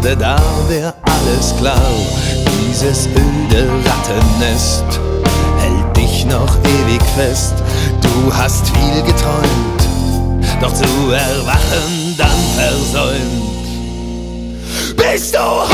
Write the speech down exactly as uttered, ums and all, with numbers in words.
dachte, da wär alles klar. Dieses öde Rattennest hält dich noch ewig fest. Du hast viel geträumt, doch zu erwachen dann versäumt. Bist du